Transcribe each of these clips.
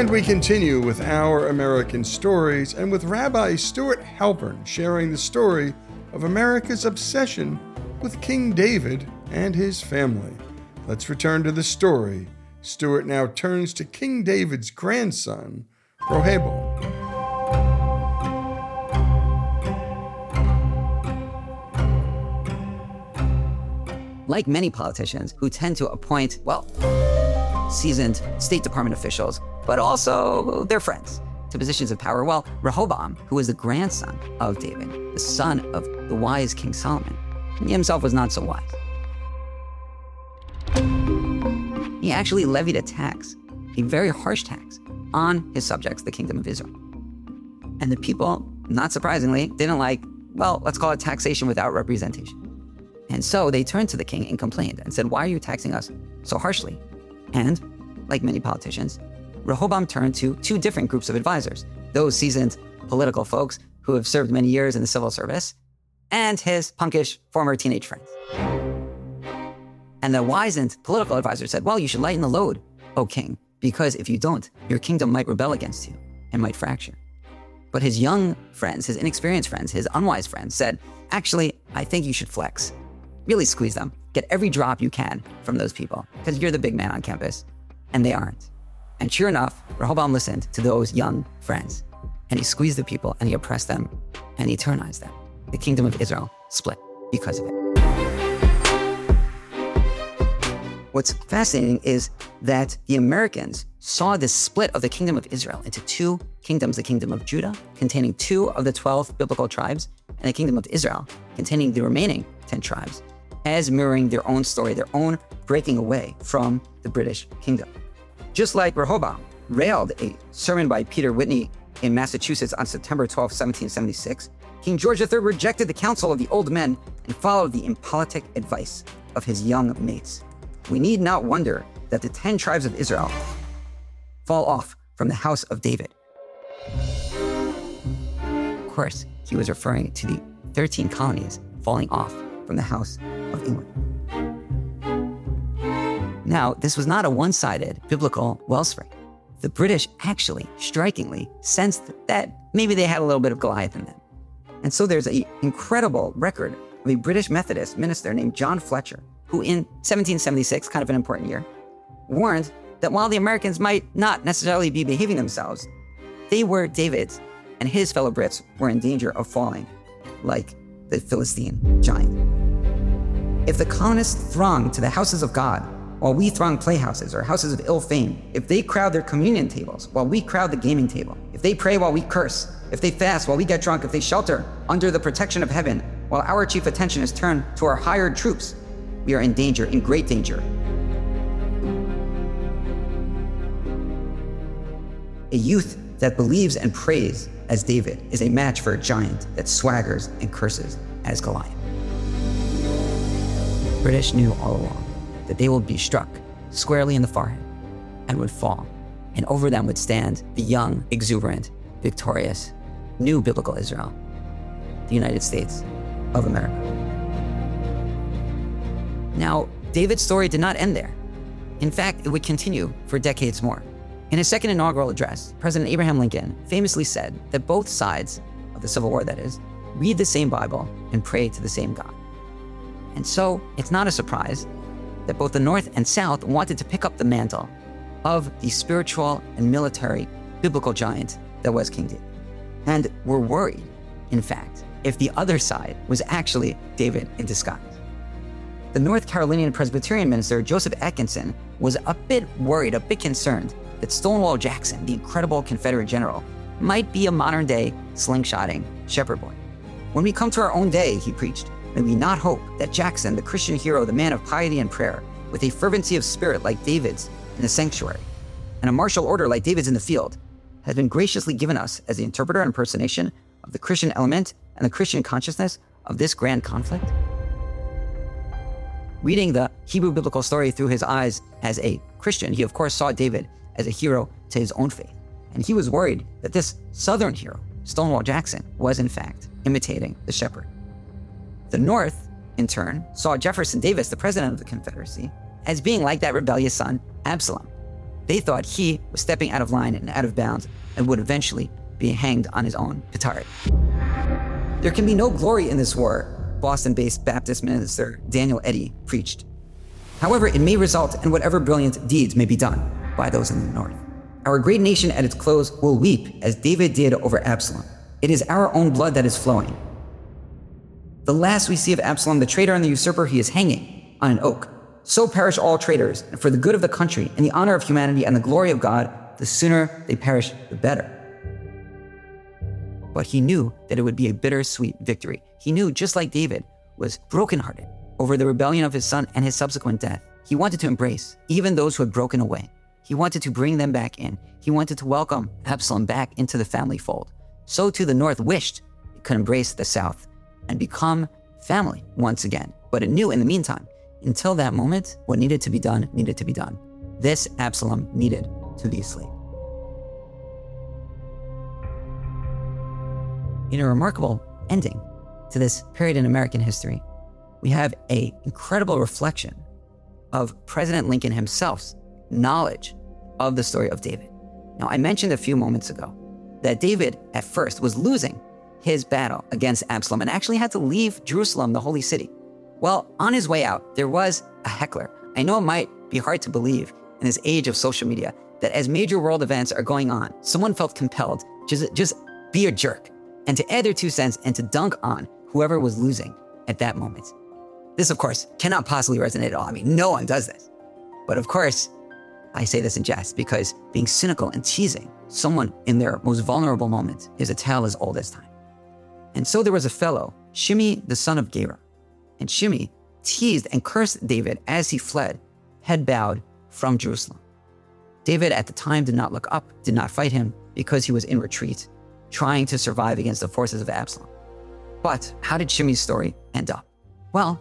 And we continue with our American stories, and with Rabbi Stuart Halpern sharing the story of America's obsession with King David and his family. Let's return to the story. Stuart now turns to King David's grandson, Rehoboam. Like many politicians who tend to appoint, seasoned State Department officials, but also their friends, to positions of power, Rehoboam, who was the grandson of David, the son of the wise King Solomon, he himself was not so wise. He actually levied a tax, a very harsh tax, on his subjects, the kingdom of Israel. And the people, not surprisingly, didn't like, let's call it taxation without representation. And so they turned to the king and complained and said, why are you taxing us so harshly? And, like many politicians, Rehoboam turned to two different groups of advisors, those seasoned political folks who have served many years in the civil service, and his punkish former teenage friends. And the wizened political advisor said, you should lighten the load, O king, because if you don't, your kingdom might rebel against you and might fracture. But his young friends, his inexperienced friends, his unwise friends said, actually, I think you should flex. Really squeeze them. Get every drop you can from those people, because you're the big man on campus, and they aren't. And sure enough, Rehoboam listened to those young friends, and he squeezed the people, and he oppressed them, and he tyrannized them. The kingdom of Israel split because of it. What's fascinating is that the Americans saw this split of the kingdom of Israel into two kingdoms, the kingdom of Judah, containing 2 of the 12 biblical tribes, and the kingdom of Israel, containing the remaining 10 tribes, as mirroring their own story, their own breaking away from the British kingdom. Just like Rehoboam railed a sermon by Peter Whitney in Massachusetts on September 12, 1776, King George III rejected the counsel of the old men and followed the impolitic advice of his young mates. We need not wonder that the 10 tribes of Israel fall off from the house of David. Of course, he was referring to the 13 colonies falling off from the house of England. Now, this was not a one-sided biblical wellspring. The British actually, strikingly, sensed that maybe they had a little bit of Goliath in them. And so there's an incredible record of a British Methodist minister named John Fletcher, who in 1776, kind of an important year, warned that while the Americans might not necessarily be behaving themselves, they were David's, and his fellow Brits were in danger of falling like the Philistine giant. If the colonists throng to the houses of God, while we throng playhouses or houses of ill fame, if they crowd their communion tables while we crowd the gaming table, if they pray while we curse, if they fast while we get drunk, if they shelter under the protection of heaven while our chief attention is turned to our hired troops, we are in danger, in great danger. A youth that believes and prays as David is a match for a giant that swaggers and curses as Goliath. The British knew all along that they would be struck squarely in the forehead and would fall, and over them would stand the young, exuberant, victorious, new biblical Israel, the United States of America. Now, David's story did not end there. In fact, it would continue for decades more. In his second inaugural address, President Abraham Lincoln famously said that both sides of the Civil War, that is, read the same Bible and pray to the same God. And so, it's not a surprise that both the North and South wanted to pick up the mantle of the spiritual and military biblical giant that was King David. And were worried, in fact, if the other side was actually David in disguise. The North Carolinian Presbyterian minister, Joseph Atkinson, was a bit worried, a bit concerned that Stonewall Jackson, the incredible Confederate general, might be a modern-day slingshotting shepherd boy. When we come to our own day, he preached, may we not hope that Jackson, the Christian hero, the man of piety and prayer, with a fervency of spirit like David's in the sanctuary, and a martial order like David's in the field, has been graciously given us as the interpreter and impersonation of the Christian element and the Christian consciousness of this grand conflict? Reading the Hebrew biblical story through his eyes as a Christian, he of course saw David as a hero to his own faith. And he was worried that this Southern hero, Stonewall Jackson, was in fact imitating the shepherd. The North, in turn, saw Jefferson Davis, the president of the Confederacy, as being like that rebellious son, Absalom. They thought he was stepping out of line and out of bounds and would eventually be hanged on his own petard. There can be no glory in this war, Boston-based Baptist minister Daniel Eddy preached. However, it may result in whatever brilliant deeds may be done by those in the north. Our great nation at its close will weep as David did over Absalom. It is our own blood that is flowing. The last we see of Absalom, the traitor and the usurper, he is hanging on an oak. So perish all traitors, and for the good of the country and the honor of humanity and the glory of God, the sooner they perish, the better. But he knew that it would be a bittersweet victory. He knew, just like David was brokenhearted over the rebellion of his son and his subsequent death, he wanted to embrace even those who had broken away. He wanted to bring them back in. He wanted to welcome Absalom back into the family fold. So too the North wished it could embrace the South and become family once again. But it knew in the meantime, until that moment, what needed to be done needed to be done. This Absalom needed to be asleep. In a remarkable ending to this period in American history, we have an incredible reflection of President Lincoln himself's knowledge of the story of David. Now, I mentioned a few moments ago that David at first was losing his battle against Absalom and actually had to leave Jerusalem, the holy city. Well, on his way out, there was a heckler. I know it might be hard to believe in this age of social media that as major world events are going on, someone felt compelled to just be a jerk and to add their 2 cents and to dunk on whoever was losing at that moment. This, of course, cannot possibly resonate at all. I mean, no one does this. But of course, I say this in jest because being cynical and teasing someone in their most vulnerable moment is a tale as old as time. And so there was a fellow, Shimei, the son of Gera. And Shimei teased and cursed David as he fled, head bowed, from Jerusalem. David at the time did not look up, did not fight him because he was in retreat, trying to survive against the forces of Absalom. But how did Shimei's story end up? Well,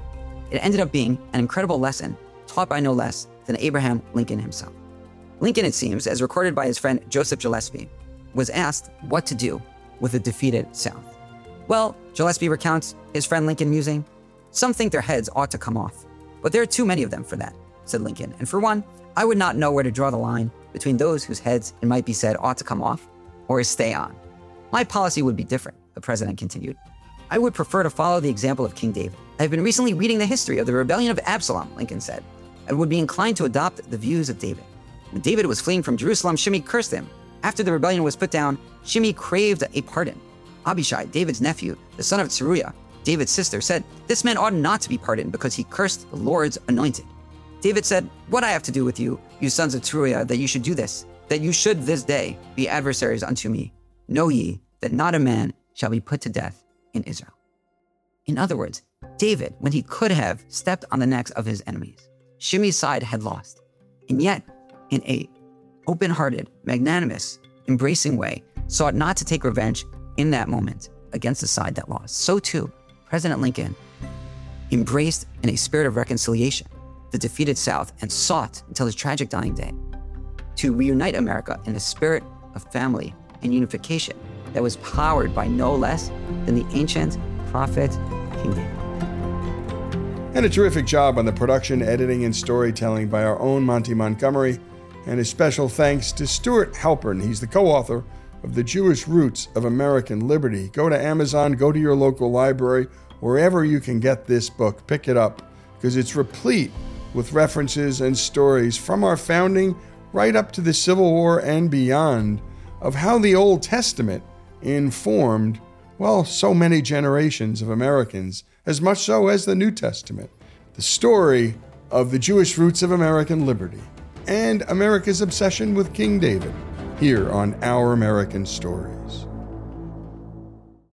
it ended up being an incredible lesson taught by no less than Abraham Lincoln himself. Lincoln, it seems, as recorded by his friend Joseph Gillespie, was asked what to do with a defeated South. Well, Gillespie recounts his friend Lincoln musing, "Some think their heads ought to come off, but there are too many of them for that," said Lincoln. "And for one, I would not know where to draw the line between those whose heads, it might be said, ought to come off or stay on. My policy would be different," the president continued. "I would prefer to follow the example of King David. I have been recently reading the history of the rebellion of Absalom," Lincoln said, "and would be inclined to adopt the views of David. When David was fleeing from Jerusalem, Shimei cursed him. After the rebellion was put down, Shimei craved a pardon. Abishai, David's nephew, the son of Zeruiah, David's sister, said, 'This man ought not to be pardoned because he cursed the Lord's anointed.' David said, 'What I have to do with you, you sons of Zeruiah, that you should do this, that you should this day be adversaries unto me? Know ye that not a man shall be put to death in Israel.'" In other words, David, when he could have stepped on the necks of his enemies, Shimei's side had lost. And yet, in a open-hearted, magnanimous, embracing way, sought not to take revenge in that moment against the side that lost. So too, President Lincoln embraced in a spirit of reconciliation the defeated South and sought until his tragic dying day to reunite America in a spirit of family and unification that was powered by no less than the ancient prophet King David. And a terrific job on the production, editing, and storytelling by our own Monty Montgomery. And a special thanks to Stuart Halpern. He's the co-author of The Jewish Roots of American Liberty. Go to Amazon, go to your local library, wherever you can get this book. Pick it up, because it's replete with references and stories from our founding right up to the Civil War and beyond of how the Old Testament informed, well, so many generations of Americans, as much so as the New Testament. The story of the Jewish Roots of American Liberty and America's obsession with King David, here on Our American Stories.